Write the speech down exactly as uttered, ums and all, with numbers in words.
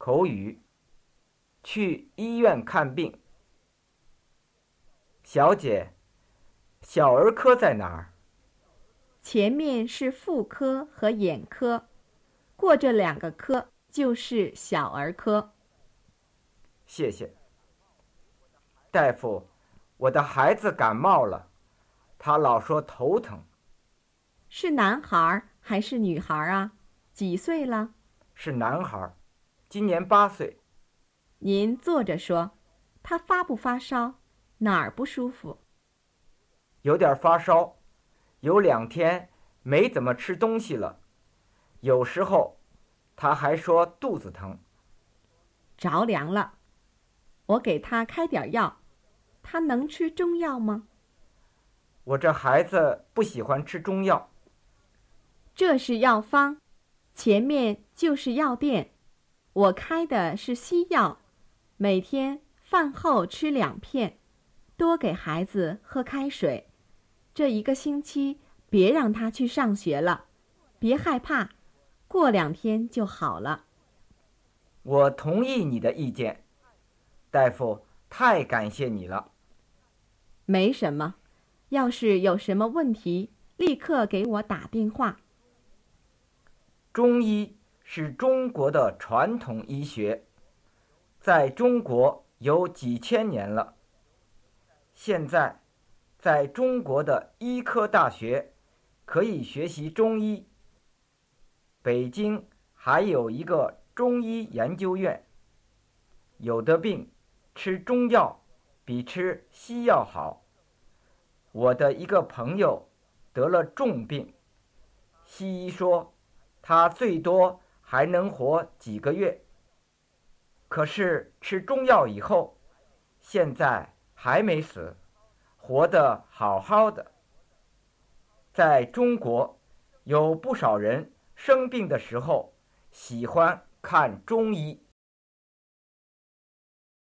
口语，去医院看病。小姐，小儿科在哪儿？ 前面是妇科和眼科，过这两个科就是小儿科。 谢谢。大夫，我的孩子感冒了，他老说头疼。 是男孩还是女孩啊？几岁了？ 是男孩，今年八岁。 您坐着说，他发不发烧？哪儿不舒服？ 有点发烧，有两天没怎么吃东西了，有时候他还说肚子疼。 着凉了，我给他开点药。他能吃中药吗？ 我这孩子不喜欢吃中药。 这是药方，前面就是药店。我开的是西药，每天饭后吃两片，多给孩子喝开水。这一个星期别让他去上学了，别害怕，过两天就好了。 我同意你的意见，大夫，太感谢你了。 没什么，要是有什么问题，立刻给我打电话。 中医是中国的传统医学，在中国有几千年了。现在，在中国的医科大学可以学习中医。北京还有一个中医研究院。有的病吃中药比吃西药好。我的一个朋友得了重病，西医说他最多还能活几个月，可是吃中药以后，现在还没死，活得好好的。在中国，有不少人生病的时候喜欢看中医。